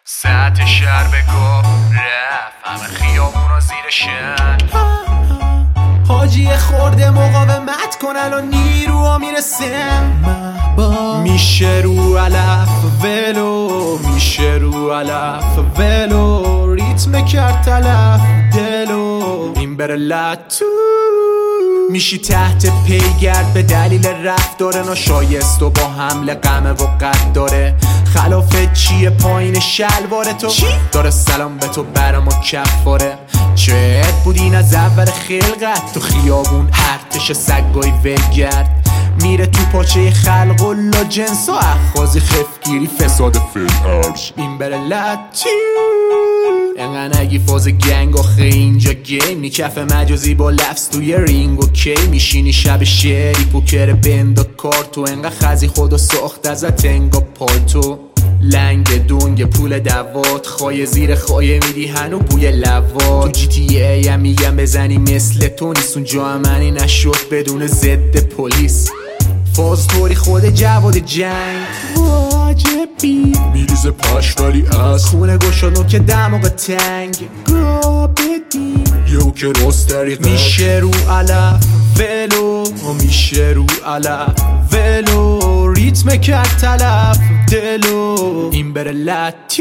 ساعت شهر بگو رفت همه خیابونا زیر شن حاجی خورده مقاومت کن الان نیروها میرسم میشه رو علف ولو میشه رو علف ولو ریتم کرد تلف دلو این بره لطو میشی تحت پیگرد به دلیل رفتار ناشایست و با حمله غمه و قد داره خلافه چیه پایین شلوار تو داره سلام به تو برام و کفاره چهت بودین از اول خلقت تو خیابون ارتش سگای ولگرد میره تو پاچه خلق و لا جنس و اخوازی خفگیری فساد فلعرز این بره لطی انقدر نگی فاز گنگ آخه اینجا گیم نی کف مجازی با لفظ توی رینگ و کی میشینی شب شعری پوکر بند و کارتو انقدر خزی خودو ساخت ازت انگا پالتو لنگ دونگ پول دوات خواهی زیر خواهی میدی هنو بوی لوات تو جی تی ای هم میگم بزنی مثل تو نیست اونجا امنی نشد بدون ضد پلیس فاز طوری خود جواد جنگ واجبی میریزه پاش ولی از خونه گشادو که دماغ تنگ گا بدی یو که راست دریقه میشه رو علف ولو میشه رو علف ولو ریتم کرد تلف دلو این بره لطی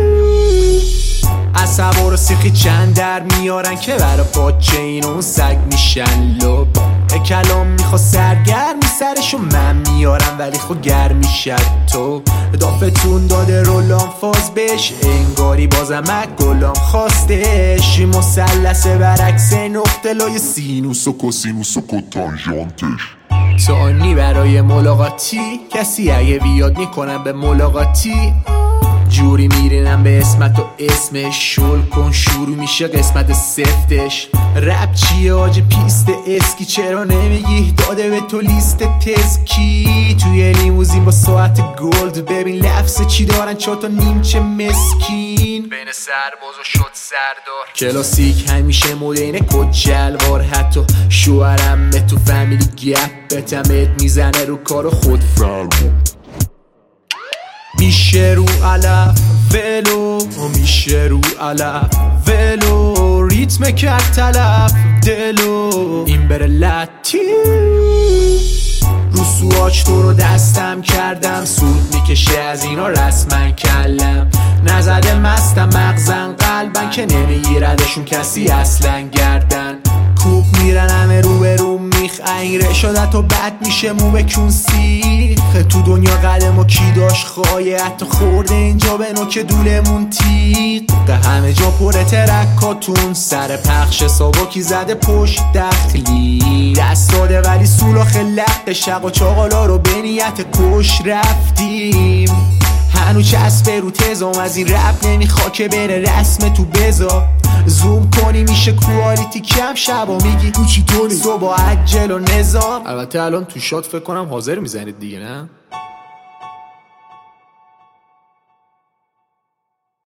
عصبا رو سیخی چند در میارن که برا پاچه این اون سگ میشن لب کلام میخوا سرگرمی سرشو من میارم ولی خو گرمی شد تو دافتون داده رولام فاز بش انگاری بازم گلام خواستش مثلث برعکس نقطه لای سینوس و کوسینوس و کتانژانتش تانی برای ملاقاتی کسی اگه بیاد میکنم به ملاقاتی جوری میرینم به اسمت و اسمش شل کن شروع میشه قسمت سفتش رپ چیه آج پیست اسکی چرا نمیگی داده به تو لیست تزکی توی لیموزین با ساعت گلد ببین لفظ چی دارن چهتا نیمچه مسکین بین سرباز و شد سردار کلاسیک همیشه مدینه کد شلوار حتی شوهرم به تو فامیلی گپ بتمت میزنه رو کار خود فرمون میشه رو علف ولو میشه رو علف ولو ریتم کرد تلف دلو این بره لطی رو سواج تو رو دستم کردم سود میکشه از اینا رسما کلم نزده مستم مغزن قلبن که نمیگیردشون کسی اصلا گردن کوب میرن همه رو به رو میخ اینگره شده تو بد میشه مو بکون سیخ تو دنیا قدم و کی داشت خواهی حتی خورده اینجا به نوک دولمون تیق همه جا پر ترکاتون سر پخش ساباکی زده پشت دخلی دست داده ولی سولاخ لق شق و چاقالا رو به نیت کش رفتیم هنو چسبه رو تزام از این رپ نمیخوا که بره رسم تو بزا زوم کنی میشه کوالیتی کم شبا میگی تو چی طوری صبح عجل و نظام البته الان تو شات فکر کنم حاضر میزنید دیگه نه